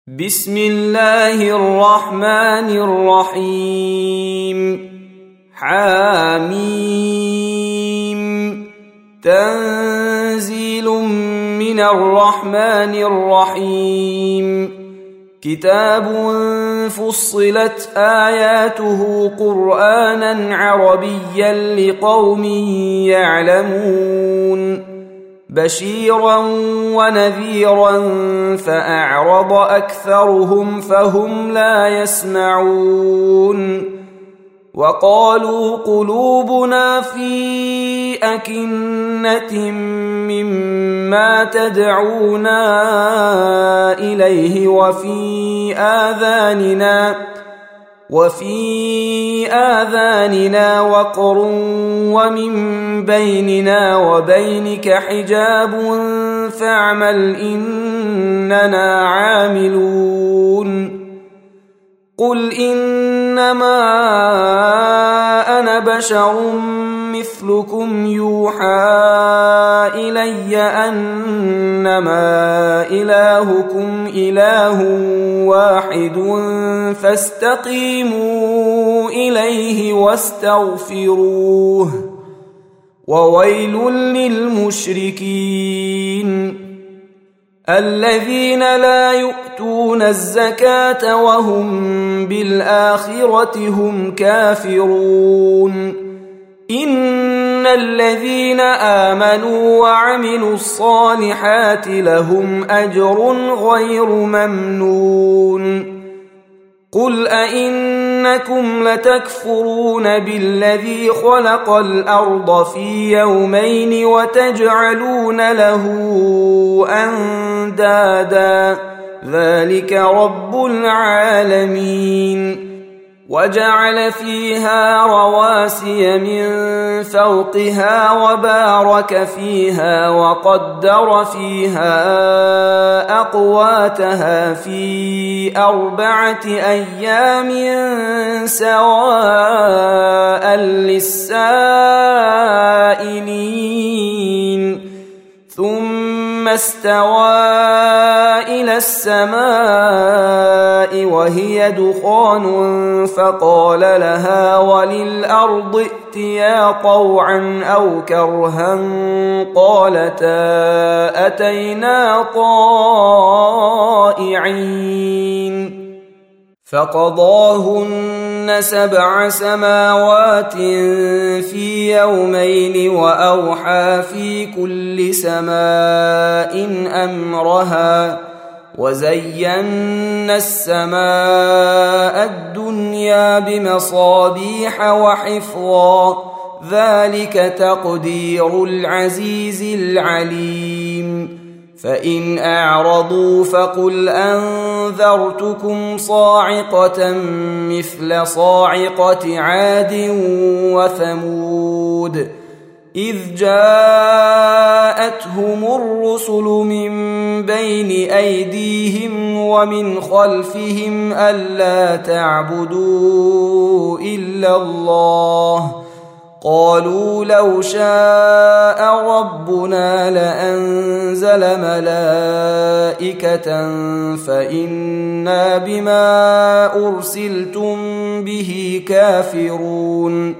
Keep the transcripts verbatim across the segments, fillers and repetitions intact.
بسم الله الرحمن الرحيم. حاميم. تنزيل من الرحمن الرحيم. كتاب فصلت آياته قرآنا عربيا لقوم يعلمون بشيرا ونذيرا فأعرض أكثرهم فهم لا يسمعون. وقالوا قلوبنا في أكنة مما تدعونا إليه وفي آذاننا وفي آذاننا وقر ومن بيننا وبينك حجاب فاعمل إننا عاملون. قل إنما أنا بشر مثلكم يوحى إلي أنما إلهكم إله واحد فاستقيموا إليه واستغفروه وويل للمشركين الذين لا يؤتون الزكاة وهم بالآخرة هم كافرون. إن الذين آمنوا وعملوا الصالحات لهم أجر غير ممنون. قل أئنكم لتكفرون بالذي خلق الأرض في يومين وتجعلون له أندادا ذلك رب العالمين. وجعل فيها رواسي من فوقها وبارك فيها وقدر فيها أقواتها في أربعة أيام سواء للسائلين. ثم استوى إلى السماء وهي دخان فقال لها وللأرض ائتيا طوعا أو كرها قالتا أتينا طائعين. فقضاهن سبع سماوات في يومين وأوحى في كل سماء أمرها وزينا السماء الدنيا بمصابيح وحفظا ذلك تقدير العزيز العليم. فإن أعرضوا فقل أنذرتكم صاعقة مثل صاعقة عاد وثمود إذ جاءتهم الرسل من بين أيديهم ومن خلفهم ألا تعبدوا إلا الله قالوا لو شاء ربنا لأنزل ملائكة فإنا بما أرسلتم به كافرون.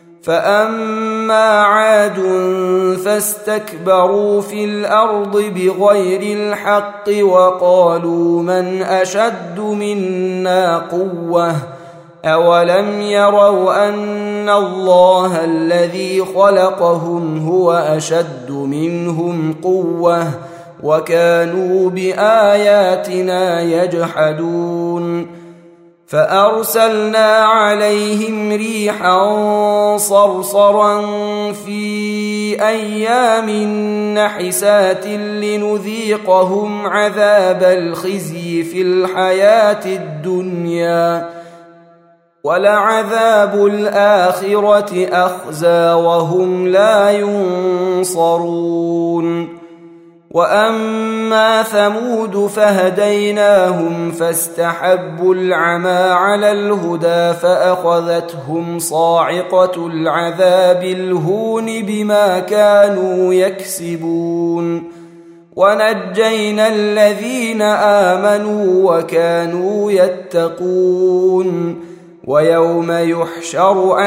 فأما عاد فاستكبروا في الأرض بغير الحق وقالوا من أشد منا قوة أولم يروا أن الله الذي خلقهم هو أشد منهم قوة وكانوا بآياتنا يجحدون. فأرسلنا عليهم ريحا صرصرا في أيام نحسات لنذيقهم عذاب الخزي في الحياة الدنيا ولعذاب الآخرة أخزى وهم لا ينصرون. وأما ثمود فهديناهم فاستحبوا العمى على الهدى فأخذتهم صاعقة العذاب الهون بما كانوا يكسبون. ونجينا الذين آمنوا وكانوا يتقون ويوم يحشر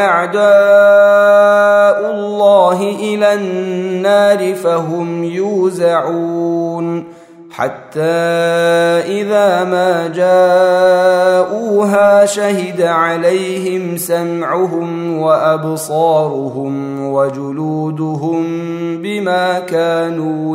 أعداء الله إلى النار فهم يوزعون حتى إذا ما جاءوها شهد عليهم سمعهم وأبصارهم وجلودهم بما كانوا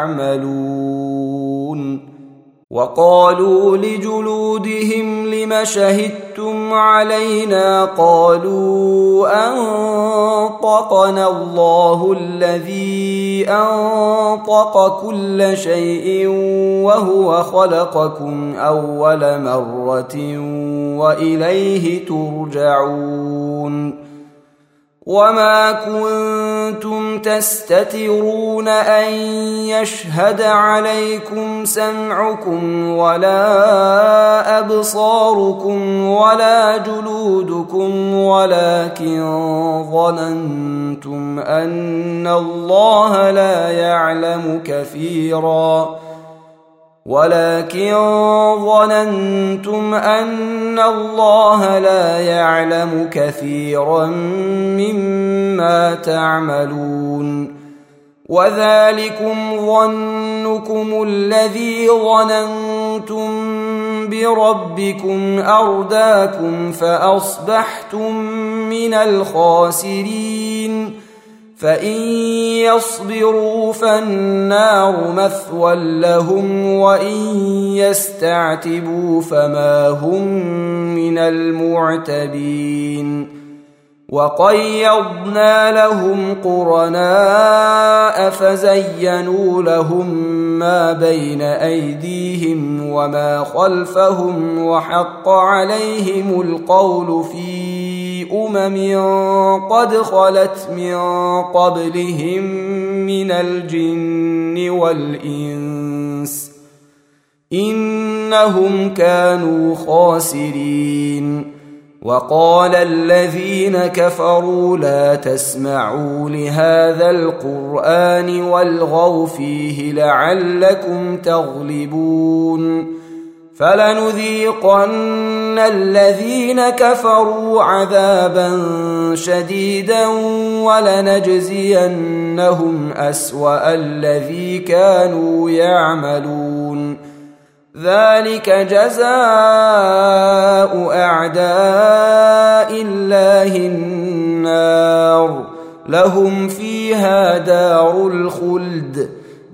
يعملون وقالوا لجلودهم لم شهدتم علينا قالوا أنطقنا الله الذي أنطق كل شيء وهو خلقكم أول مرة وإليه ترجعون وما كنتم تستترون أن يشهد عليكم سمعكم ولا أبصاركم ولا جلودكم ولكن ظننتم أن الله لا يعلم كثيرا ولكن ظننتم أن الله لا يعلم كثيرا مما تعملون وذلكم ظنكم الذي ظننتم بربكم أرداكم فأصبحتم من الخاسرين فإن يصبروا فالنار مثوى لهم وإن يستعتبوا فما هم من المعتبين وقيضنا لهم قرناء فزينوا لهم ما بين أيديهم وما خلفهم وحق عليهم القول في أمم قد خلت من قبلهم من الجن والإنس إنهم كانوا خاسرين وقال الذين كفروا لا تسمعوا لهذا القرآن والغوا فيه لعلكم تغلبون فلنذيقن الذين كفروا عذابا شديدا ولنجزينهم أسوأ الذي كانوا يعملون ذلك جزاء أعداء الله النار لهم فيها دار الخلد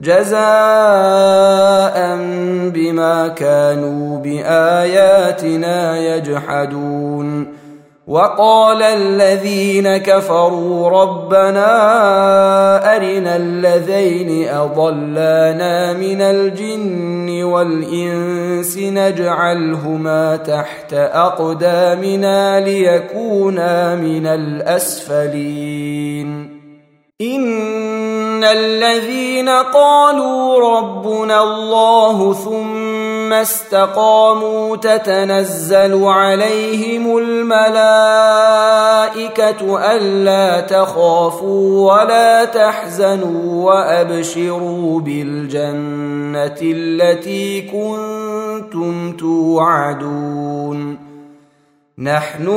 جزاء بما كانوا بآياتنا يجحدون وقال الذين كفروا ربنا أرنا الذين أضلانا من الجن والإنس نجعلهما تحت أقدامنا ليكونا من الأسفلين إن الذين قالوا ربنا الله ثم استقاموا تتنزل عليهم الملائكة ألا تخافوا ولا تحزنوا وأبشروا بالجنة التي كنتم توعدون نحن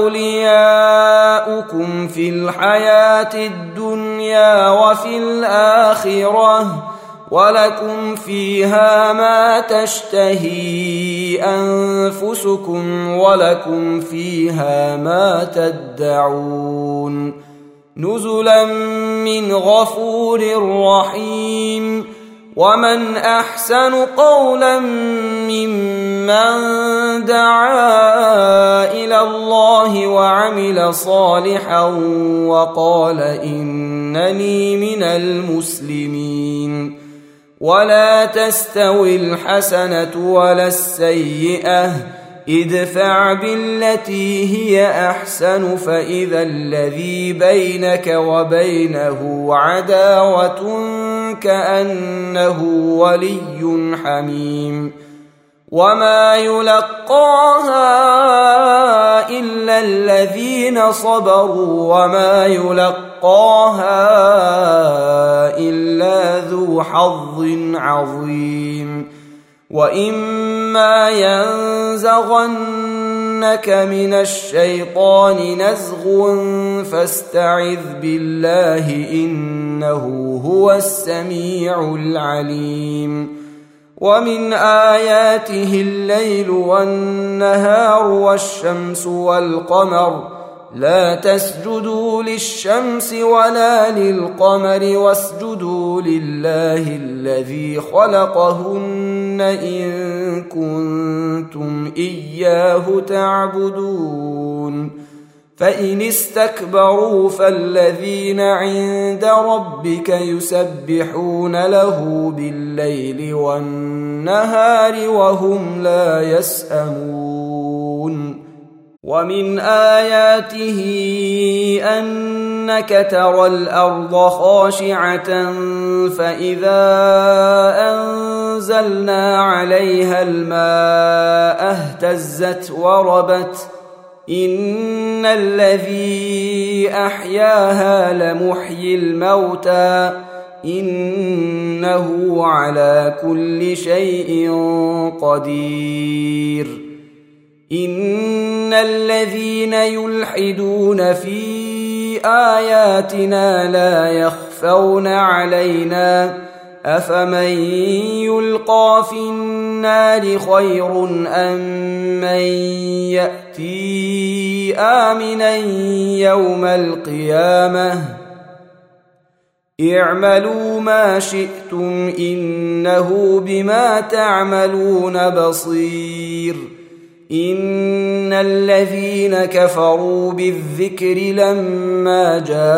أولياؤكم في الحياة الدنيا وفي الآخرة ولكم فيها ما تشتهي أنفسكم ولكم فيها ما تدعون نزلا من غفور رحيم ومن أحسن قولا ممن دعا إلى الله وعمل صالحا وقال إنني من المسلمين ولا تستوي الحسنة ولا السيئة ادفع بالتي هي أحسن فإذا الذي بينك وبينه عداوة كأنه ولي حميم وما يلقاها إلا الذين صبروا وما يلقاها إلا ذو حظ عظيم وإما ينزغنك من الشيطان نزغ فاستعذ بالله إنه هو السميع العليم ومن آياته الليل والنهار والشمس والقمر لا تسجدوا للشمس ولا للقمر واسجدوا لله الذي خلقهن إن كنتم إياه تعبدون فإن استكبروا فالذين عند ربك يسبحون له بالليل والنهار وهم لا يسأمون ومن آياته أنك ترى الأرض خاشعة فإذا أنزلنا عليها الماء اهتزت وربت إن الذي أحياها لمحيي الموتى إنه على كل شيء قدير إن الذين يلحدون في آياتنا لا يخفون علينا أفمن يلقى في النار خير أم من يأتي آمنا يوم القيامة اعملوا ما شئتم إنه بما تعملون بصير إن الذين كفروا بالذكر لما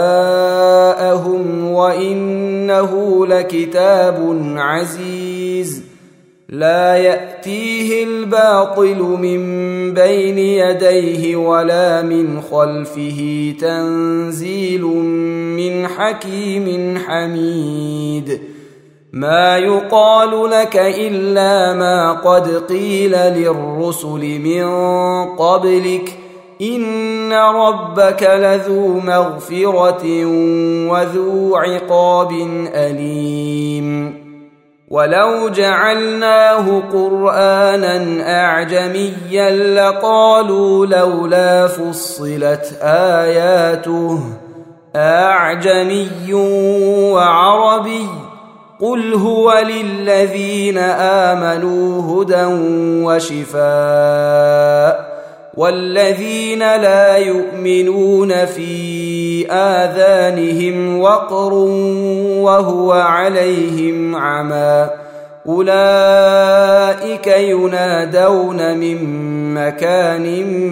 جاءهم وإنه لكتاب عزيز لا يأتيه الباطل من بين يديه ولا من خلفه تنزيل من حكيم حميد ما يقال لك إلا ما قد قيل للرسل من قبلك إن ربك لذو مغفرة وذو عقاب أليم ولو جعلناه قرآنا أعجميا لقالوا لولا فصلت آياته أعجمي وعربي قل هو للذين آمنوا هدى وشفاء والذين لا يؤمنون في آذانهم وقر وهو عليهم عمى أولئك ينادون من مكان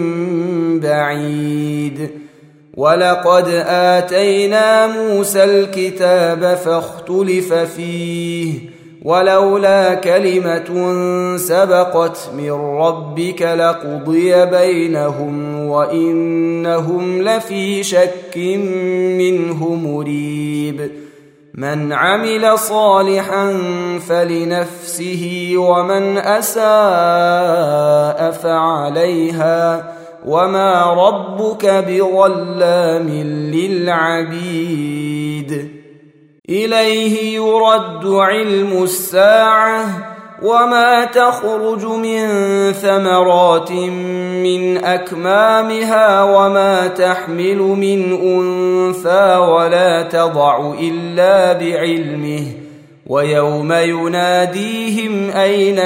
بعيد ولقد آتينا موسى الكتاب فاختلف فيه ولولا كلمة سبقت من ربك لقضي بينهم وإنهم لفي شك منه مريب من عمل صالحا فلنفسه ومن أساء فعليها وما ربك بظلام للعبيد إليه يرد علم الساعة وما تخرج من ثمرات من أكمامها وما تحمل من أنثى ولا تضع إلا بعلمه ويوم يناديهم أين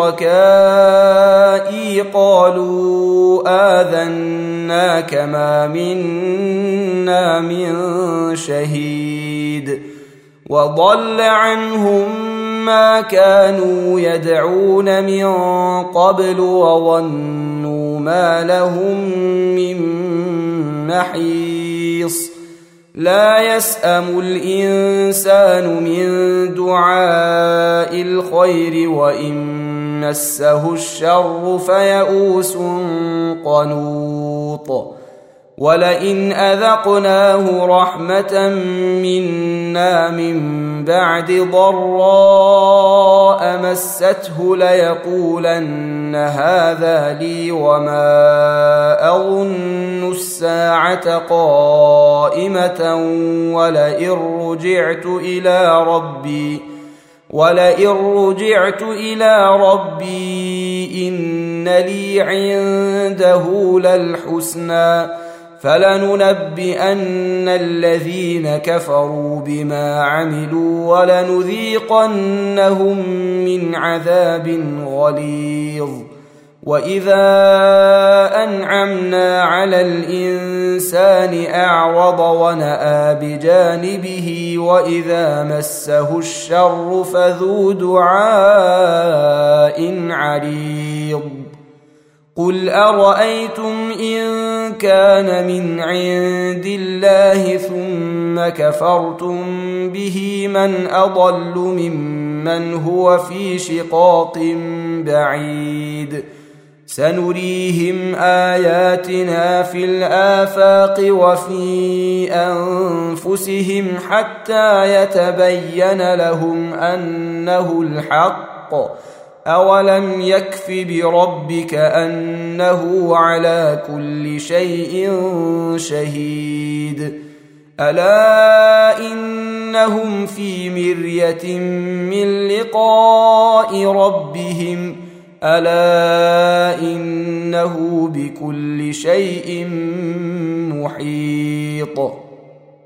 شركائي قالوا آذناك ما منا من شهيد وضل عنهم ما كانوا يدعون من قبل وظنوا ما لهم من محيص لا يسأم الإنسان من دعاء الخير وإن مسه الشر فيئوس قنوط ولئن أذقناه رحمة منا من بعد ضراء مسته ليقولن هذا لي وما أظن الساعة قائمة ولئن رجعت إلى ربي ولئن رجعت إلى ربي إن لي عنده للحسنى فلننبئن الذين كفروا بما عملوا ولنذيقنهم من عذاب غليظ. وإذا أنعمنا على الإنسان أعرض ونأى بجانبه وإذا مسه الشر فذو دعاء عريض. قل أرأيتم إن كان من عند الله ثم كفرتم به من أضل ممن هو في شقاق بعيد. سنريهم آياتنا في الآفاق وفي أنفسهم حتى يتبين لهم أنه الحق. أولم يكف بربك أنه على كل شيء شهيد. ألا إنهم في مرية من لقاء ربهم ألا إنه بكل شيء محيط.